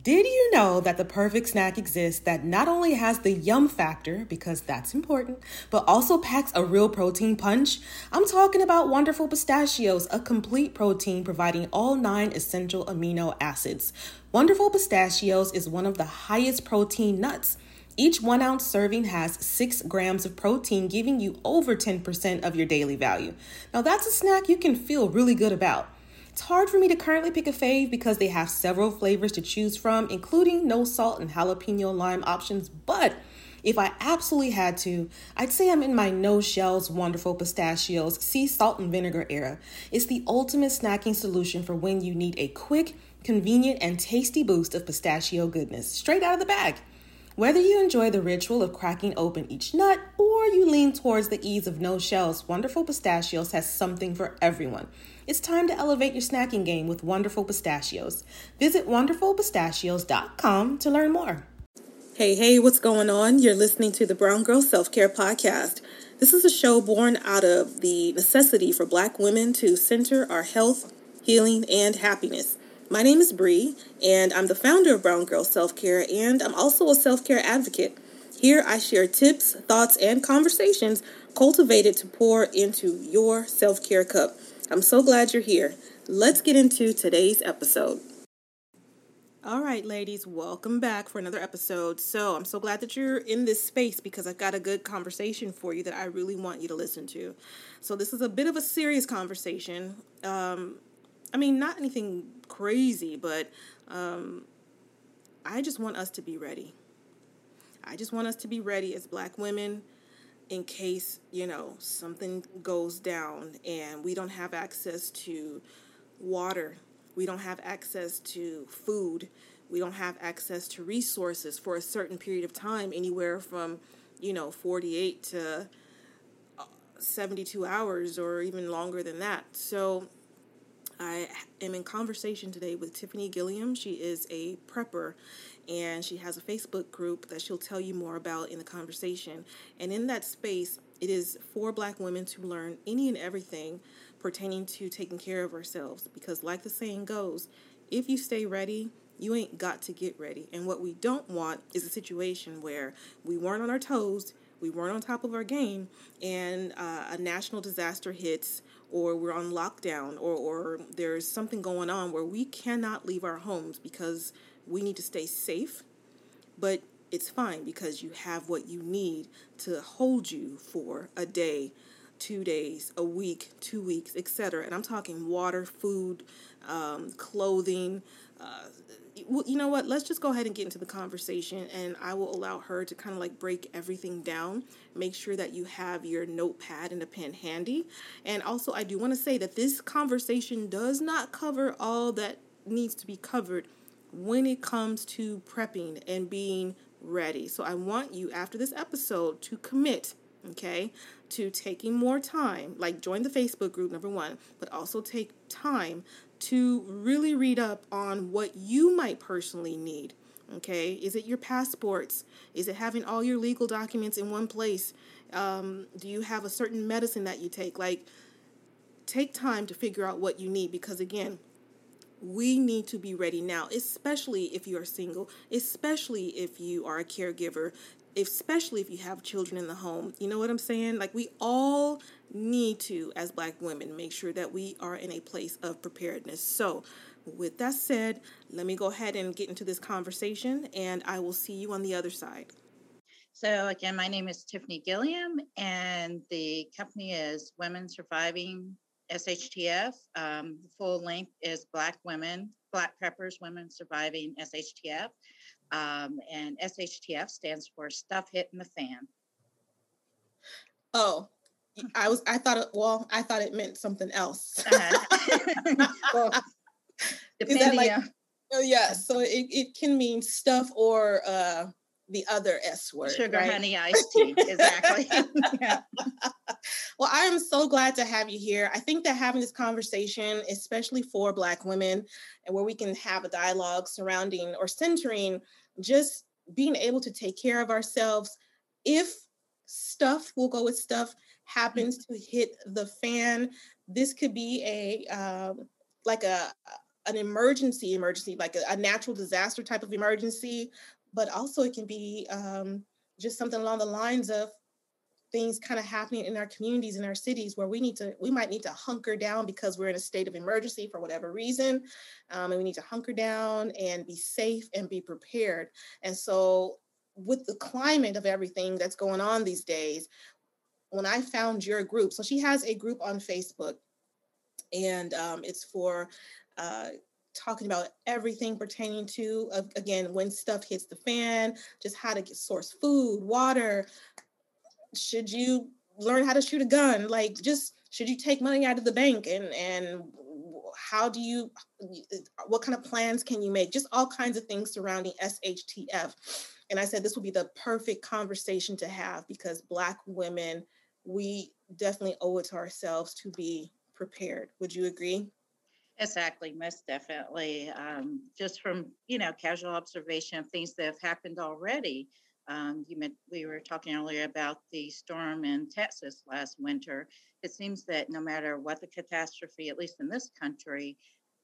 Did you know that the perfect snack exists that not only has the yum factor, because that's important, but also packs a real protein punch? I'm talking about Wonderful Pistachios, a complete protein providing all 9 essential amino acids. Wonderful Pistachios is one of the highest protein nuts. Each 1 ounce serving has 6 grams of protein, giving you over 10% of your daily value. Now that's a snack you can feel really good about. It's hard for me to currently pick a fave because they have several flavors to choose from, including no salt and jalapeno lime options. But if I absolutely had to, I'd say I'm in my no shells Wonderful Pistachios sea salt and vinegar era. It's the ultimate snacking solution for when you need a quick, convenient, and tasty boost of pistachio goodness straight out of the bag. Whether you enjoy the ritual of cracking open each nut or you lean towards the ease of no shells, Wonderful Pistachios has something for everyone. It's time to elevate your snacking game with Wonderful Pistachios. Visit wonderfulpistachios.com to learn more. Hey, what's going on? You're listening to the Brown Girl Self-Care Podcast. This is a show born out of the necessity for Black women to center our health, healing, and happiness. My name is Bree, and I'm the founder of Brown Girl Self-Care, and I'm also a self-care advocate. Here I share tips, thoughts, and conversations cultivated to pour into your self-care cup. I'm so glad you're here. Let's get into today's episode. All right, ladies, welcome back for another episode. So I'm so glad that you're in this space because I've got a good conversation for you that I really want you to listen to. So this is a bit of a serious conversation. Not anything crazy, but I just want us to be ready. I just want us to be ready as Black women in case, something goes down and we don't have access to water. We don't have access to food. We don't have access to resources for a certain period of time, anywhere from, 48 to 72 hours or even longer than that. So I am in conversation today with Tiffany Gilliam. She is a prepper, and she has a Facebook group that she'll tell you more about in the conversation. And in that space, it is for Black women to learn any and everything pertaining to taking care of ourselves. Because like the saying goes, if you stay ready, you ain't got to get ready. And what we don't want is a situation where we weren't on our toes, we weren't on top of our game, and a national disaster hits, or we're on lockdown, or there's something going on where we cannot leave our homes because we need to stay safe. But it's fine because you have what you need to hold you for a day, 2 days, a week, 2 weeks, etc. And I'm talking water, food, clothing. You know what? Let's just go ahead and get into the conversation, and I will allow her to kind of break everything down. Make sure that you have your notepad and a pen handy. And also, I do want to say that this conversation does not cover all that needs to be covered when it comes to prepping and being ready. So I want you, after this episode, to commit, to taking more time, join the Facebook group, number one, but also take time to really read up on what you might personally need, Is it your passports? Is it having all your legal documents in one place? Do you have a certain medicine that you take? Take time to figure out what you need because, again, we need to be ready now, especially if you are single, especially if you are a caregiver, especially if you have children in the home. You know what I'm saying? We all need to, as Black women, make sure that we are in a place of preparedness. So with that said, let me go ahead and get into this conversation, and I will see you on the other side. So again, my name is Tiffany Gilliam, and the company is Women Surviving SHTF. The full length is Black Preppers, Women Surviving SHTF. And SHTF stands for Stuff Hitting the Fan. Oh, I thought it meant something else. Well, depending on. Oh, yeah. So it can mean stuff or the other S word. Sugar, right? honey, iced tea. Exactly. Yeah. Well, I am so glad to have you here. I think that having this conversation, especially for Black women, and where we can have a dialogue surrounding or centering just being able to take care of ourselves if stuff, we'll go with stuff, happens to hit the fan, this could be a an emergency, like a natural disaster type of emergency, but also it can be just something along the lines of things kind of happening in our communities, in our cities, where we might need to hunker down because we're in a state of emergency for whatever reason. And we need to hunker down and be safe and be prepared. And so with the climate of everything that's going on these days, when I found your group, so she has a group on Facebook, and it's for talking about everything pertaining to, again, when stuff hits the fan, just how to source food, water. Should you learn how to shoot a gun? Like, just should you take money out of the bank, and how do you, what kind of plans can you make? Just all kinds of things surrounding SHTF. And I said this would be the perfect conversation to have, because Black women, we definitely owe it to ourselves to be prepared. Would you agree? Exactly, most definitely. Just from casual observation of things that have happened already. We were talking earlier about the storm in Texas last winter. It seems that no matter what the catastrophe, at least in this country,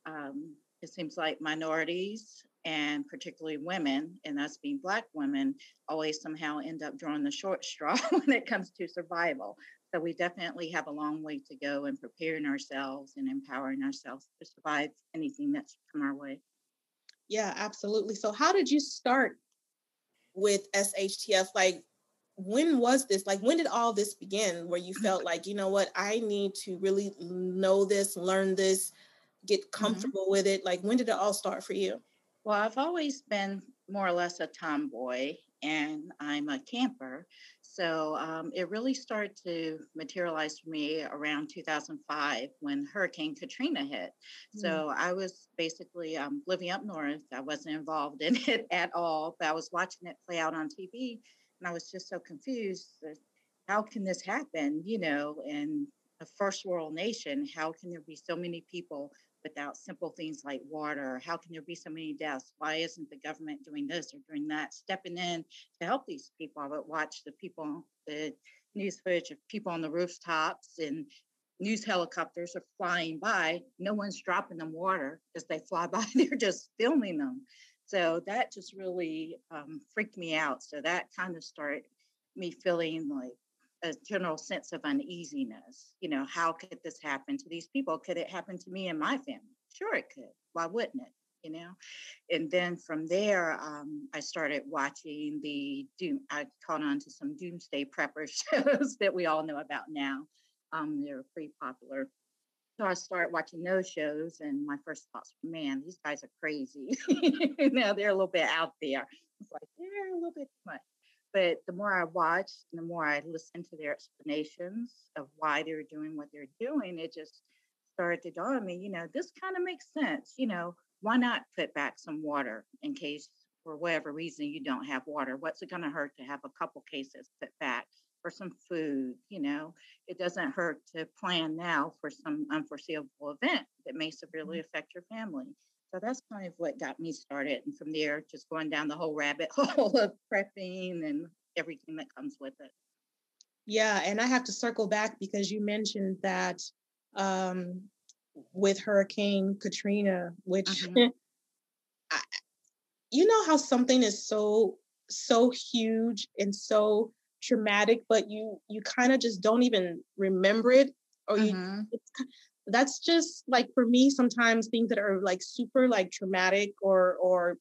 it seems like minorities and particularly women, and us being Black women, always somehow end up drawing the short straw when it comes to survival. So we definitely have a long way to go in preparing ourselves and empowering ourselves to survive anything that's come our way. Yeah, absolutely. So how did you start with SHTF? Like, when was this? Like, when did all this begin, where you felt like, you know what, I need to really know this, learn this, get comfortable with it? Like, when did it all start for you? Well, I've always been more or less a tomboy, and I'm a camper. So it really started to materialize for me around 2005 when Hurricane Katrina hit. So I was basically living up north. I wasn't involved in it at all, but I was watching it play out on TV, and I was just so confused. How can this happen? In a first world nation, how can there be so many people without simple things like water? How can there be so many deaths? Why isn't the government doing this or doing that, stepping in to help these people? I would watch the news footage of people on the rooftops, and news helicopters are flying by. No one's dropping them water as they fly by. They're just filming them. So that just really freaked me out. So that kind of started me feeling like a general sense of uneasiness. How could this happen to these people? Could it happen to me and my family? Sure, it could. Why wouldn't it? And then from there, I started watching I caught on to some doomsday prepper shows that we all know about now. They're pretty popular. So I started watching those shows, and my first thoughts were, man, these guys are crazy. They're a little bit out there. It's like, they're a little bit too much. But the more I watched and the more I listened to their explanations of why they're doing what they're doing, it just started to dawn on me, this kind of makes sense. Why not put back some water in case for whatever reason you don't have water? What's it going to hurt to have a couple cases put back? For some food, it doesn't hurt to plan now for some unforeseeable event that may severely affect your family. So that's kind of what got me started. And from there, just going down the whole rabbit hole of prepping and everything that comes with it. Yeah, and I have to circle back because you mentioned that with Hurricane Katrina, which you know how something is so huge and so traumatic, but you kind of just don't even remember it, or that's just like, for me, sometimes things that are like super like traumatic or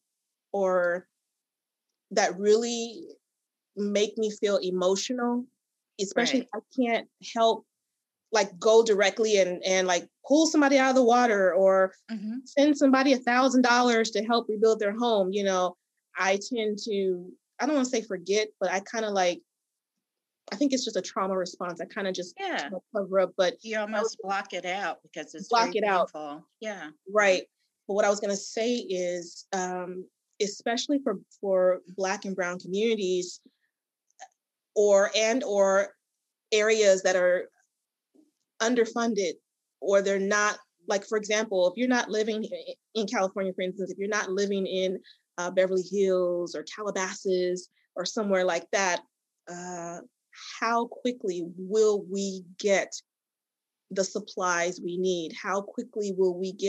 that really make me feel emotional, especially if I can't help like go directly and like pull somebody out of the water or send somebody $1,000 to help rebuild their home. I tend to, I don't want to say forget, but I kind of like, I think it's just a trauma response. I kind of just cover up, but you almost block it out because it's block very it painful. out. Yeah. Right. But what I was going to say is, especially for Black and Brown communities or areas that are underfunded, or they're not, like, for example, if you're not living in California, for instance, if you're not living in Beverly Hills or Calabasas or somewhere like that, how quickly will we get the supplies we need? How quickly will we get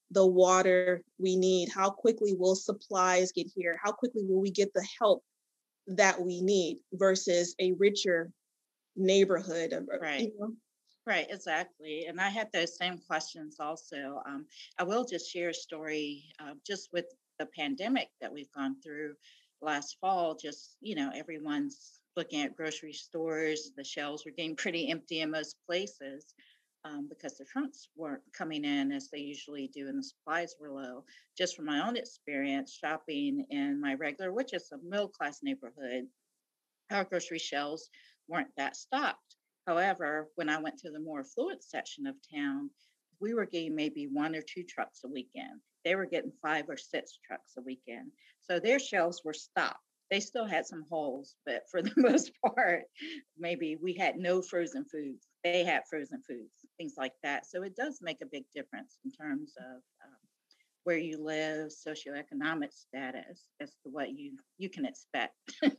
the water we need? How quickly will supplies get here? How quickly will we get the help that we need versus a richer neighborhood? Right. Right, exactly. And I had those same questions also. I will just share a story just with the pandemic that we've gone through last fall. Just, everyone's looking at grocery stores. The shelves were getting pretty empty in most places because the trunks weren't coming in as they usually do and the supplies were low. Just from my own experience shopping in my regular, which is a middle class neighborhood, our grocery shelves weren't that stocked. However, when I went to the more affluent section of town, we were getting maybe one or two trucks a weekend. They were getting 5 or 6 trucks a weekend. So their shelves were stocked. They still had some holes, but for the most part, maybe we had no frozen foods. They had frozen foods, things like that. So it does make a big difference in terms of where you live, socioeconomic status, as to what you can expect.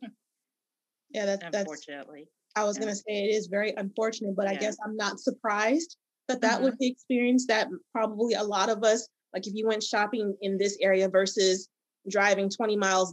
Yeah, that's Unfortunately. I was Yeah. gonna say it is very unfortunate, but I Yeah. guess I'm not surprised that that was Mhm. the experience that probably a lot of us, like if you went shopping in this area versus driving 20 miles,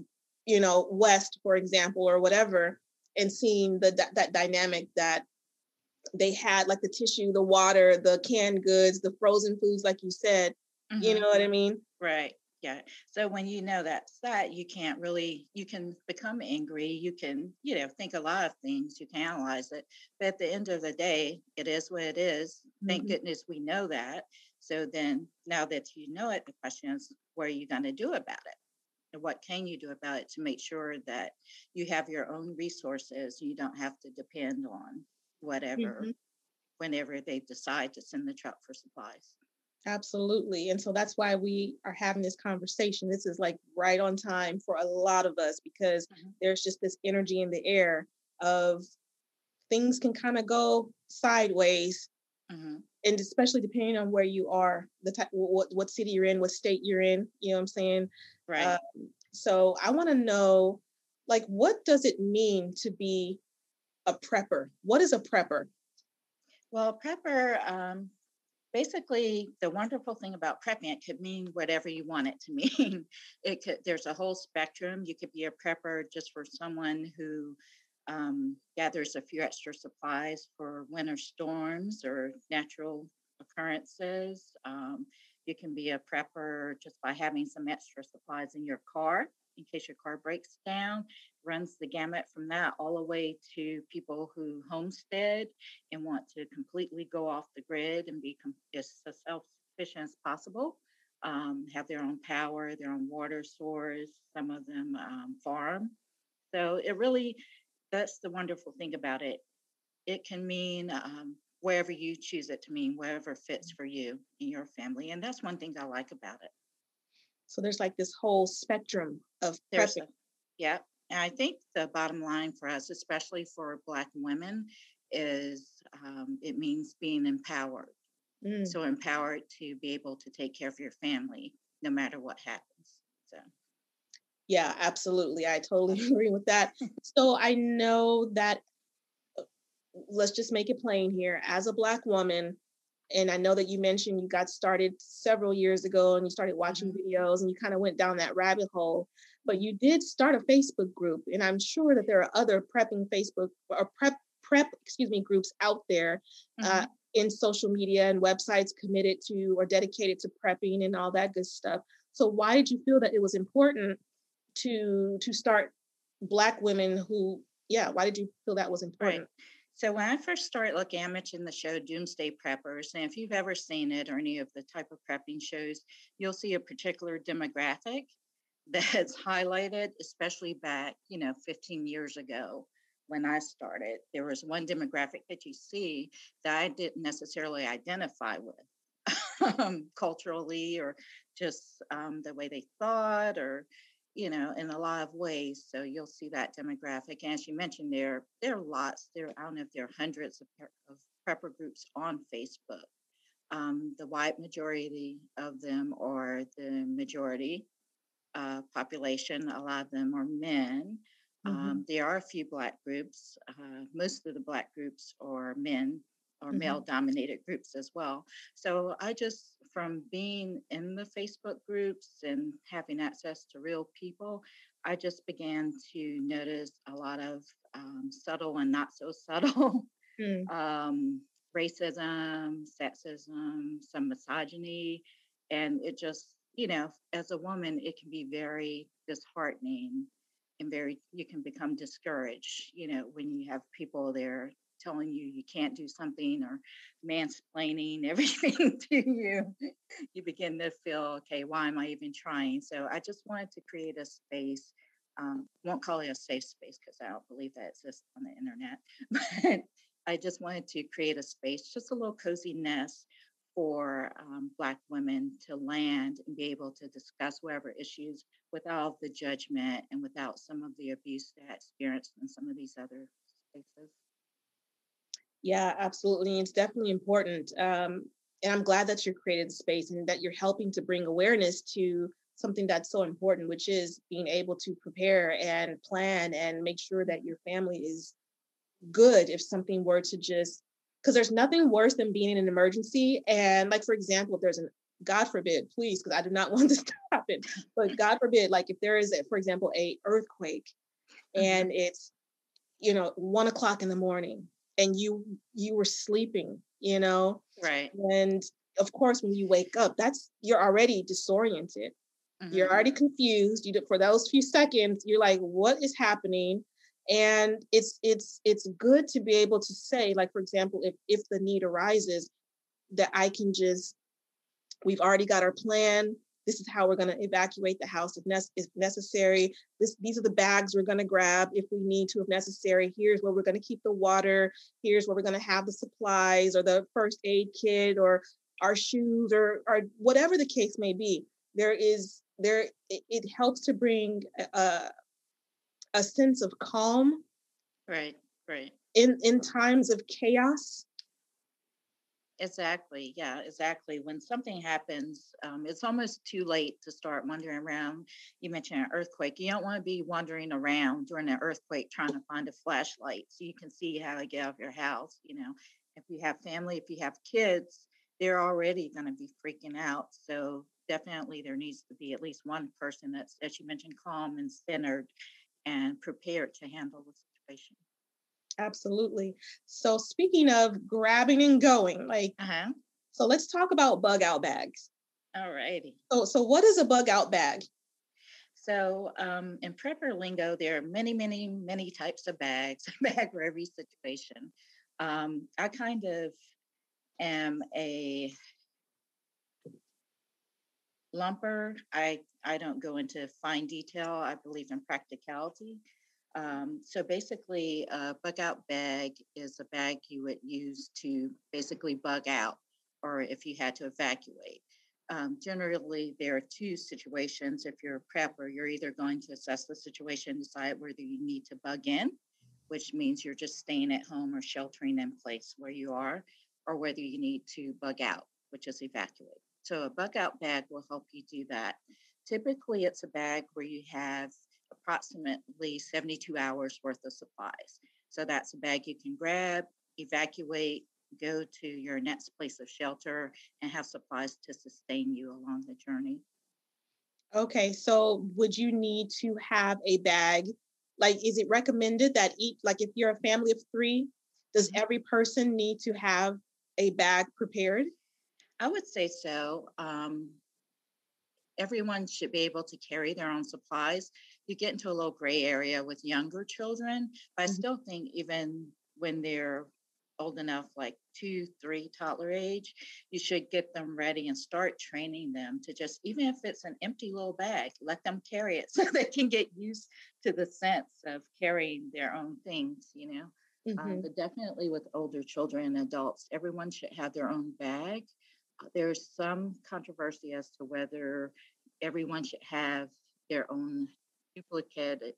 west, for example, or whatever, and seeing that dynamic that they had, like the tissue, the water, the canned goods, the frozen foods, like you said, you know Mhm. what I mean? Right. Yeah. So when you know that's that, you can become angry. You can, think a lot of things. You can analyze it. But at the end of the day, it is what it is. Thank Mhm. goodness we know that. So then now that you know it, the question is, what are you going to do about it? And what can you do about it to make sure that you have your own resources? You don't have to depend on whatever Mhm. whenever they decide to send the truck for supplies. Absolutely. And so that's why we are having this conversation. This is like right on time for a lot of us because Mhm. there's just this energy in the air of things can kind of go sideways. Mhm. And especially depending on where you are, the type, what city you're in, what state you're in, you know what I'm saying? Uh, Right. so I want to know, like, what does it mean to be a prepper? What is a prepper? Well, prepper, basically, the wonderful thing about prepping, it could mean whatever you want it to mean. There's a whole spectrum. You could be a prepper just for someone who gathers a few extra supplies for winter storms or natural occurrences. You can be a prepper just by having some extra supplies in your car in case your car breaks down. Runs the gamut from that all the way to people who homestead and want to completely go off the grid and be as self-sufficient as possible, have their own power, their own water source. Some of them farm. So that's the wonderful thing about it. It can mean wherever you choose it to mean, wherever fits for you and your family. And that's one thing I like about it. So there's like this whole spectrum of There's prepping. a, yeah. And I think the bottom line for us, especially for Black women, is it means being empowered. Mm. So empowered to be able to take care of your family no matter what happens. So, Yeah, absolutely. I totally agree with that. So I know that, let's just make it plain here, as a Black woman, and I know that you mentioned you got started several years ago and you started watching mhm, videos and you kind of went down that rabbit hole, but mhm, you did start a Facebook group, and I'm sure that there are other prepping Facebook or excuse me, groups out there, uh, mhm. in social media and websites committed to or dedicated to prepping and all that good stuff. So why did you feel that it was important to start Black women who, yeah, why did you feel that was Right. important? So when I first started looking, I mentioned the show Doomsday Preppers. And if you've ever seen it or any of the type of prepping shows, you'll see a particular demographic that's highlighted, especially back, 15 years ago when I started. There was one demographic that you see that I didn't necessarily identify with culturally or just the way they thought or in a lot of ways. So you'll see that demographic. And as you mentioned, there are lots. I don't know if there are hundreds of prepper groups on Facebook. The white majority of them are the majority population. A lot of them are men. Hmm. There are a few Black groups. Most of the Black groups are men or Hmm. male dominated groups as well. So I just from being in the Facebook groups and having access to real people, I just began to notice a lot of subtle and not so subtle Mm. um, racism, sexism, some misogyny. And it just, as a woman, it can be very disheartening and you can become discouraged, when you have people there telling you you can't do something or mansplaining everything to you. You begin to feel, okay, why am I even trying? So I just wanted to create a space. Won't call it a safe space because I don't believe that exists on the internet, but I just wanted to create a space, just a little cozy nest for Black women to land and be able to discuss whatever issues without the judgment and without some of the abuse that I experienced in some of these other spaces. Yeah, absolutely. It's definitely important. And I'm glad that you're created the space and that you're helping to bring awareness to something that's so important, which is being able to prepare and plan and make sure that your family is good if something were to just, because there's nothing worse than being in an emergency. And like, for example, if there's an, God forbid, please, because I do not want this to happen, but God forbid, like if there is, for example, a earthquake and it's, 1 o'clock in the morning and you were sleeping, Right. and of course, when you wake up, you're already disoriented. You're already confused. For those few seconds, you're like, what is happening? And it's good to be able to say, like, for example, if the need arises, that we've already got our plan. This is how we're going to evacuate the house if necessary. These are the bags we're going to grab if we need to, if necessary. Here's where we're going to keep the water. Here's where we're going to have the supplies or the first aid kit or our shoes or whatever the case may be. It helps to bring a sense of calm. Right. In times of chaos. Exactly. Yeah, exactly. When something happens, it's almost too late to start wandering around. You mentioned an earthquake. You don't want to be wandering around during an earthquake trying to find a flashlight so you can see how to get out of your house. If you have family, if you have kids, they're already going to be freaking out. So definitely there needs to be at least one person that's, as you mentioned, calm and centered and prepared to handle the situation. Absolutely. So speaking of grabbing and going, so let's talk about bug out bags. All righty. So what is a bug out bag? So in prepper lingo, there are many, many, many types of bags, a bag for every situation. I kind of am a lumper. I don't go into fine detail. I believe in practicality. So basically, a bug out bag is a bag you would use to basically bug out, or if you had to evacuate. Generally, there are two situations. If you're a prepper, you're either going to assess the situation, decide whether you need to bug in, which means you're just staying at home or sheltering in place where you are, or whether you need to bug out, which is evacuate. So a bug out bag will help you do that. Typically, it's a bag where you have approximately 72 hours worth of supplies. So that's a bag you can grab, evacuate, go to your next place of shelter, and have supplies to sustain you along the journey. Okay, so would you need to have a bag? Like, is it recommended that if you're a family of 3, does every person need to have a bag prepared? I would say so. Everyone should be able to carry their own supplies. You get into a little gray area with younger children, but I still think even when they're old enough, like 2, 3 toddler age, you should get them ready and start training them to just, even if it's an empty little bag, let them carry it so they can get used to the sense of carrying their own things, But definitely with older children and adults, everyone should have their own bag. There's some controversy as to whether everyone should have their own duplicated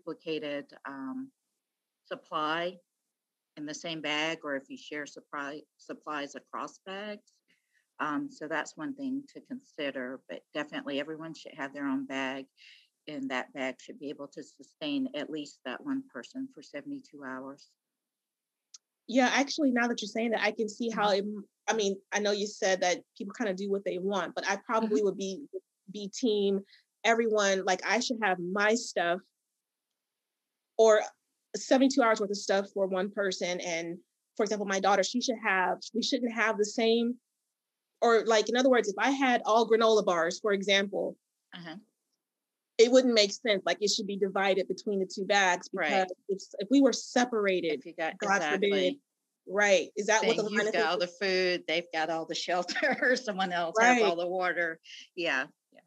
supply in the same bag, or if you share supplies across bags. So that's one thing to consider, but definitely everyone should have their own bag, and that bag should be able to sustain at least that one person for 72 hours. Yeah, actually, now that you're saying that, I can see how I mean, I know you said that people kind of do what they want, but I probably would be team everyone. Like I should have my stuff or 72 hours worth of stuff for one person. And for example, my daughter, we shouldn't have the same, or like, in other words, if I had all granola bars, for example, it wouldn't make sense. Like it should be divided between the two bags, because if we were separated, if you got, God forbid, right? Is that what the line you've got all the food, they've got all the shelter, someone else has all the water. Yeah.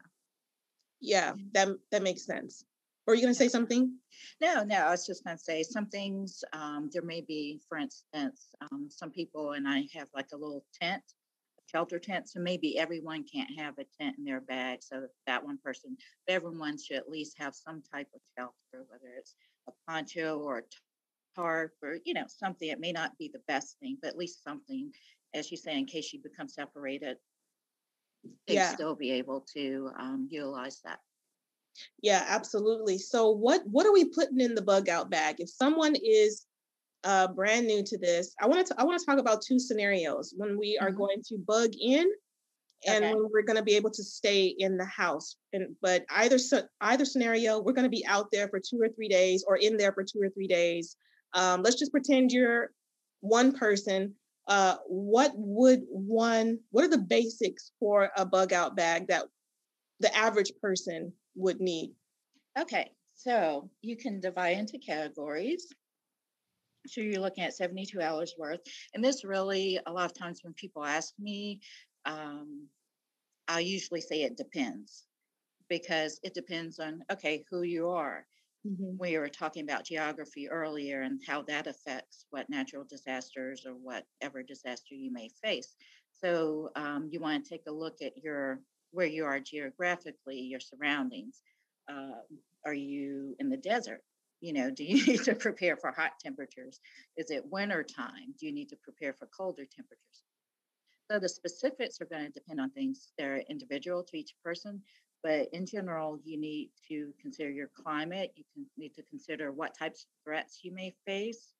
That makes sense. Or are you going to say something? No, I was just going to say some things. There may be, for instance, some people, and I have like a little tent, shelter tent. So maybe everyone can't have a tent in their bag. So that one person, everyone should at least have some type of shelter, whether it's a poncho or a tarp or, something. It may not be the best thing, but at least something, as you say, in case you become separated, they still be able to utilize that. Yeah, absolutely. So what are we putting in the bug out bag? If someone is brand new to this, I want to talk about two scenarios: when we are going to bug in, and when we're going to be able to stay in the house. But either scenario, we're going to be out there for 2 or 3 days, or in there for 2 or 3 days. Let's just pretend you're one person. What are the basics for a bug out bag that the average person would need? Okay, so you can divide into categories. So you're looking at 72 hours worth. And this really, a lot of times when people ask me, I usually say it depends, because it depends on, who you are. We were talking about geography earlier and how that affects what natural disasters or whatever disaster you may face. So you want to take a look at where you are geographically, your surroundings. Are you in the desert? Do you need to prepare for hot temperatures? Is it winter time? Do you need to prepare for colder temperatures? So the specifics are going to depend on things. They're individual to each person, but in general, you need to consider your climate. You need to consider what types of threats you may face,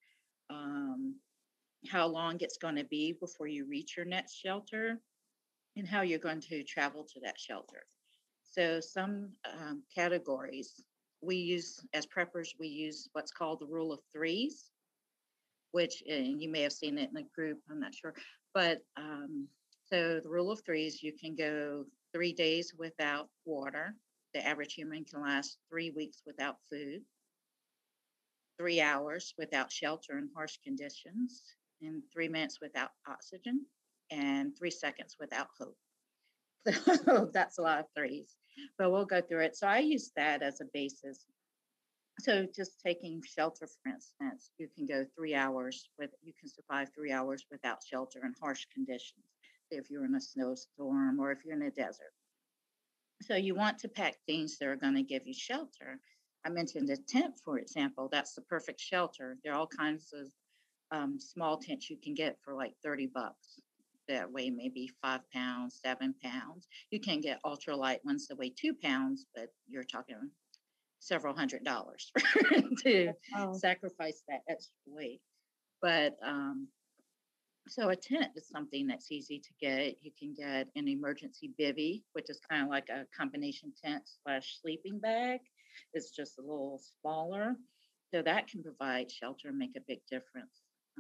how long it's going to be before you reach your next shelter, and how you're going to travel to that shelter. So some categories we use as preppers, we use what's called the rule of threes, which you may have seen it in a group, I'm not sure. But so the rule of threes, you can go 3 days without water. The average human can last 3 weeks without food, 3 hours without shelter in harsh conditions, and 3 minutes without oxygen, and 3 seconds without hope. So that's a lot of threes, but we'll go through it. So I use that as a basis. So just taking shelter, for instance, you can go 3 hours you can survive 3 hours without shelter in harsh conditions, if you're in a snowstorm or if you're in a desert. So you want to pack things that are going to give you shelter. I mentioned a tent, for example. That's the perfect shelter. There are all kinds of small tents you can get for like $30. That weigh maybe 5 pounds, 7 pounds. You can get ultralight ones that weigh 2 pounds, but you're talking several $100s to sacrifice that extra weight. But so a tent is something that's easy to get. You can get an emergency bivy, which is kind of like a combination tent / sleeping bag. It's just a little smaller. So that can provide shelter and make a big difference.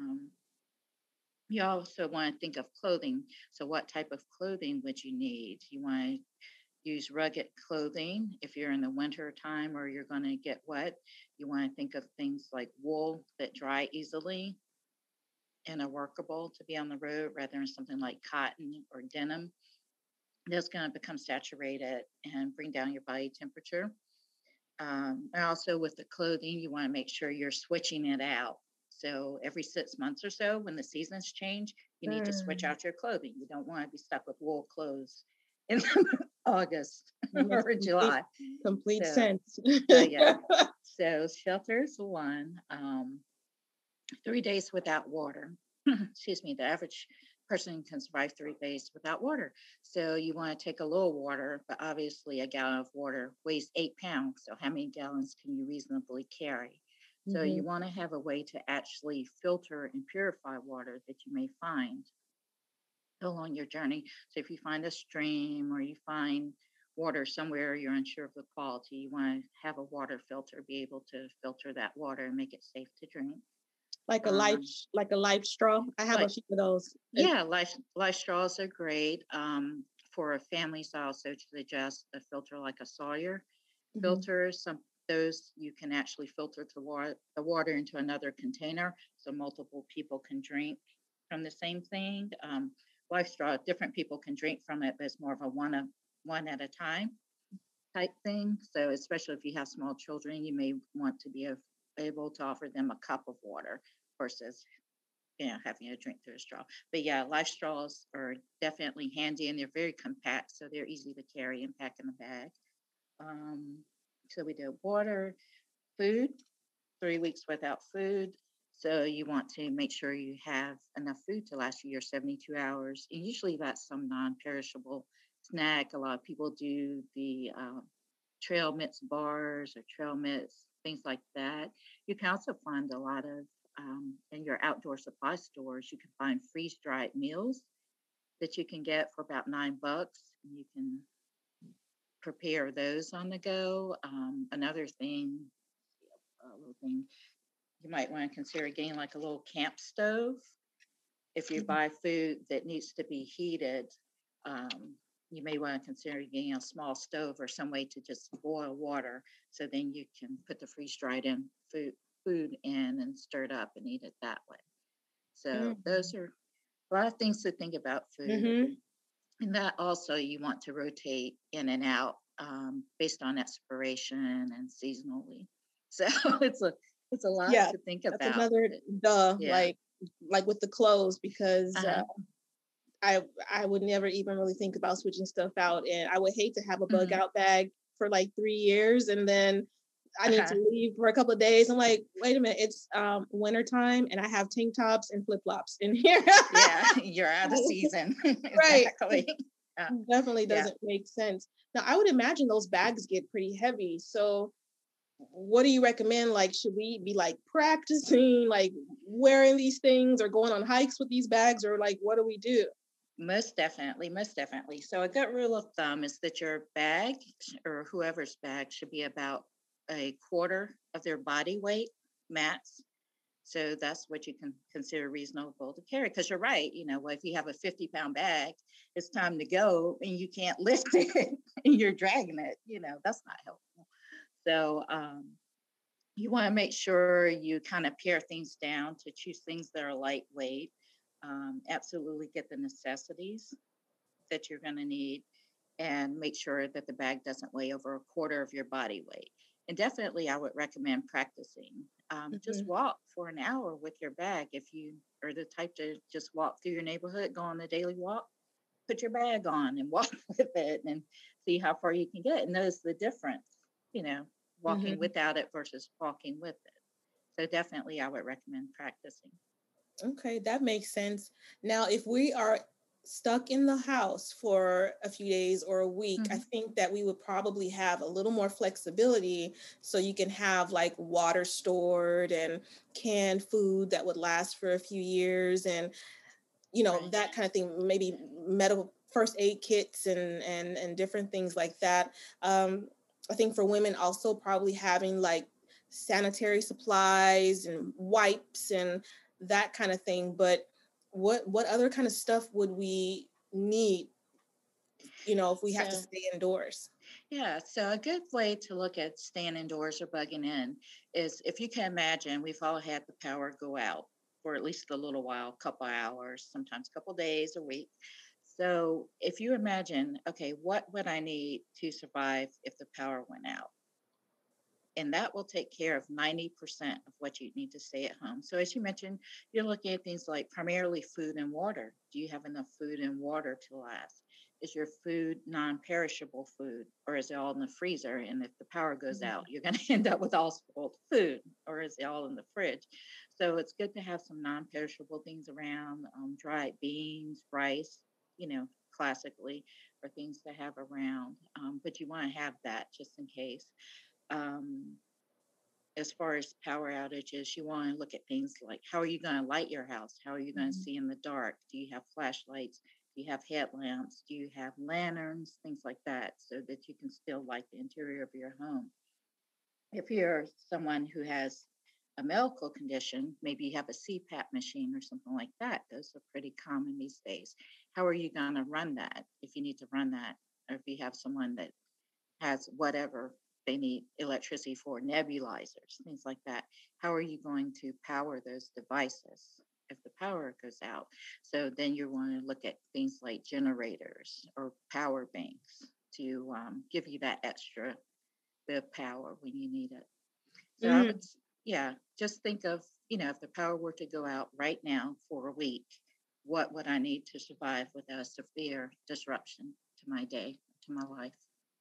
You also want to think of clothing. So what type of clothing would you need? You want to use rugged clothing if you're in the winter time or you're going to get wet. You want to think of things like wool that dry easily and are workable to be on the road, rather than something like cotton or denim that's going to become saturated and bring down your body temperature. And also with the clothing, you want to make sure you're switching it out. So every 6 months or so, when the seasons change, you need to switch out your clothing. You don't want to be stuck with wool clothes in August or July. Complete sense. Yeah. So shelter is one. 3 days without water. Excuse me. The average person can survive 3 days without water. So you want to take a little water, but obviously a gallon of water weighs 8 pounds. So how many gallons can you reasonably carry? So you want to have a way to actually filter and purify water that you may find. along your journey. So if you find a stream or you find water somewhere you're unsure of the quality, you want to have a water filter, be able to filter that water and make it safe to drink. Like Um, like a life straw. I have a like few of those. yeah, life straws are great. For families, I also suggest a filter like a Sawyer Mhm. filter. Some those you can actually filter the water into another container, so multiple people can drink from the same thing. Life straw, different people can drink from it, but it's more of a one at a time type thing. So especially if you have small children, you may want to be able to offer them a cup of water versus having a drink through a straw. But yeah, life straws are definitely handy and they're very compact, so they're easy to carry and pack in a bag. Um, so we do water, food, 3 weeks without food. So you want to make sure you have enough food to last you your 72 hours. And usually that's some non-perishable snack. A lot of people do the trail mix bars or trail mix, things like that. You can also find a lot of, in your outdoor supply stores, you can find freeze dried meals that you can get for about $9. And you can prepare those on the go. Another thing, a little thing you might want to consider getting like a little camp stove. If you Mhm. buy food that needs to be heated, um, you may want to consider getting a small stove or some way to just boil water so then you can put the freeze dried in food in and stir it up and eat it that way. So those Mhm. are a lot of things to think about food. Mhm. And that also you want to rotate in and out based on expiration and seasonally. So it's a lot Yeah, to think that's about. another duh. Yeah. Like with the clothes, because Uh-huh. I I would never even really think about switching stuff out, and I would hate to have a bug Hmm. out bag for like 3 years, and then I need Uh-huh. to leave for a couple of days. I'm like, wait a minute, it's winter time, and I have tank tops and flip flops in here. Yeah, you're out of season. Right. Exactly. Yeah. Definitely Yeah. doesn't make sense. Now, I would imagine those bags get pretty heavy. So, what do you recommend? Like, should we be like practicing, like wearing these things or going on hikes with these bags, or like, what do we do? Most definitely. Most definitely. So a good rule of thumb is that your bag or whoever's bag should be about a quarter of their body weight max. So that's what you can consider reasonable to carry. Because you're right, well, if you have a 50-pound bag, it's time to go and you can't lift it and you're dragging it, that's not helpful. So you want to make sure you kind of pare things down to choose things that are lightweight. Absolutely get the necessities that you're going to need and make sure that the bag doesn't weigh over a quarter of your body weight. And definitely, I would recommend practicing. Just Mhm. walk for an hour with your bag. If you are the type to just walk through your neighborhood, go on a daily walk, put your bag on and walk with it and see how far you can get and notice the difference, you know, walking Mhm. without it versus walking with it. So definitely, I would recommend practicing. Okay, that makes sense. Now, if we are stuck in the house for a few days or a week, I Hmm. think that we would probably have a little more flexibility, so you can have like water stored and canned food that would last for a few years, and Right. that kind of thing, maybe medical first aid kits and different things like that. I think for women also probably having like sanitary supplies and wipes and that kind of thing. But what other kind of stuff would we need, if we have to So stay indoors? yeah, so a good way to look at staying indoors or bugging in is if you can imagine, we've all had the power go out for at least a little while, a couple hours, sometimes a couple days, a week. So if you imagine, okay, what would I need to survive if the power went out? And that will take care of 90% of what you need to stay at home. So as you mentioned, you're looking at things like primarily food and water. Do you have enough food and water to last? Is your food non-perishable food, or is it all in the freezer? And if the power goes out, you're going to end up with all spoiled food, or is it all in the fridge? So it's good to have some non-perishable things around, dried beans, rice, classically, or things to have around. But you want to have that just in case. Um, as far as power outages, you want to look at things like how are you going to light your house? How are you going to Mhm. see in the dark? Do you have flashlights? Do you have headlamps? Do you have lanterns? Things like that, so that you can still light the interior of your home. If you're someone who has a medical condition, maybe you have a CPAP machine or something like that. Those are pretty common these days. How are you going to run that if you need to run that? Or if you have someone that has whatever they need electricity for, nebulizers, things like that. How are you going to power those devices if the power goes out? So then you want to look at things like generators or power banks to give you that extra bit of power when you need it. So I would, yeah, just think of, if the power were to go out right now for a week, what would I need to survive without a severe disruption to my day, to my life?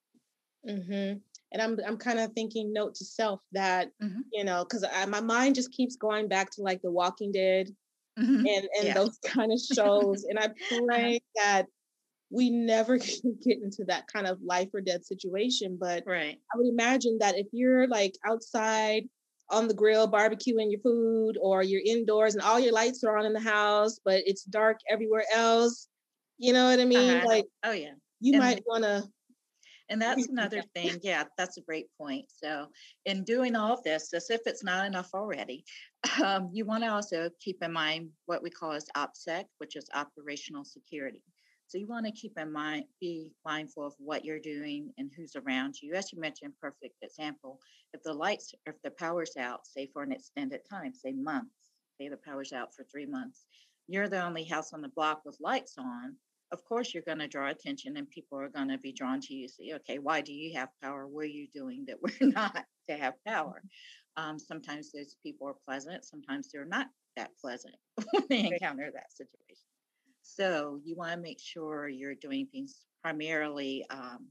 Mm-hmm. And I'm kind of thinking, note to self, that Mm-hmm. because my mind just keeps going back to like The Walking Dead Mm-hmm. and Yeah. those kind of shows, and I pray that we never get into that kind of life or death situation. But Right. I would imagine that if you're like outside on the grill barbecuing your food, or you're indoors and all your lights are on in the house, but it's dark everywhere else, you know what I mean? Uh-huh. Like, Oh yeah. you And might want to. and that's another thing. Yeah, that's a great point. So in doing all of this, as if it's not enough already, you want to also keep in mind what we call as OPSEC, which is operational security. So you want to keep in mind, be mindful of what you're doing and who's around you. As you mentioned, perfect example. If the power's out, say for an extended time, say months, say the power's out for 3 months, you're the only house on the block with lights on. Of course, you're going to draw attention and people are going to be drawn to you. Say, okay, why do you have power? What are you doing that we're not to have power? Sometimes those people are pleasant. Sometimes they're not that pleasant when they encounter that situation. So you want to make sure you're doing things primarily.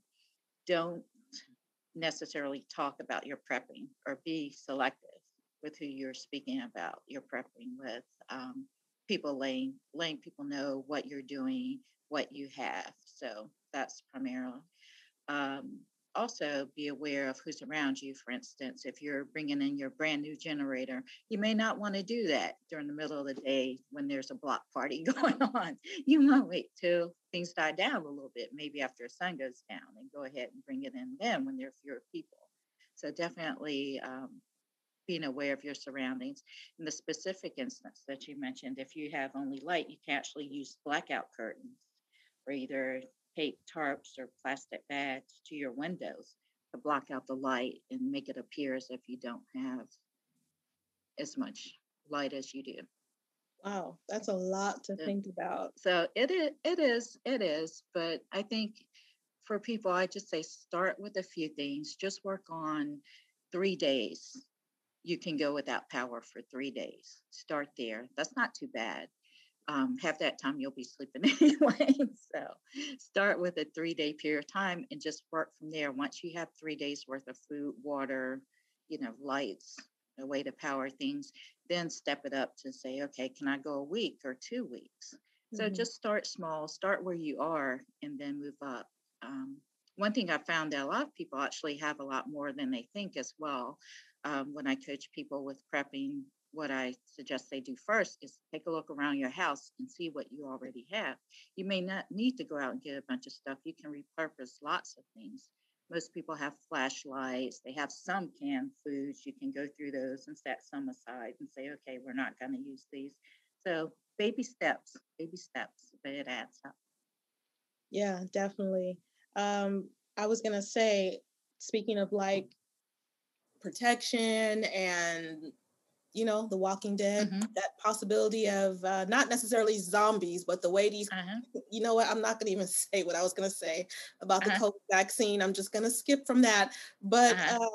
Don't necessarily talk about your prepping, or be selective with who you're speaking about your prepping with. People letting people know what you're doing, what you have. So that's primarily. Um, Also, be aware of who's around you. For instance, if you're bringing in your brand new generator, you may not want to do that during the middle of the day when there's a block party going on. You want to wait till things die down a little bit, maybe after the sun goes down, and go ahead and bring it in then when there are fewer people. So definitely being aware of your surroundings. In the specific instance that you mentioned, if you have only light, you can actually use blackout curtains, or either tape tarps or plastic bags to your windows to block out the light and make it appear as if you don't have as much light as you do. Wow, that's a lot to think about. So it is. But I think for people, I just say start with a few things. Just work on 3 days. You can go without power for 3 days. Start there. That's not too bad. Half that time you'll be sleeping anyway. So start with a 3-day period of time and just work from there. Once you have 3 days worth of food, water, lights, a way to power things, then step it up to say, okay, can I go a week or 2 weeks? So just start small, start where you are, and then move up. One thing I found that a lot of people actually have a lot more than they think as well. When I coach people with prepping, what I suggest they do first is take a look around your house and see what you already have. You may not need to go out and get a bunch of stuff. You can repurpose lots of things. Most people have flashlights. They have some canned foods. You can go through those and set some aside and say, okay, we're not going to use these. So baby steps, but it adds up. Yeah, definitely. I was going to say, speaking of like protection and The Walking Dead, that possibility of not necessarily zombies, but the way these, you know what, I'm not going to even say what I was going to say about the COVID vaccine. I'm just going to skip from that. But,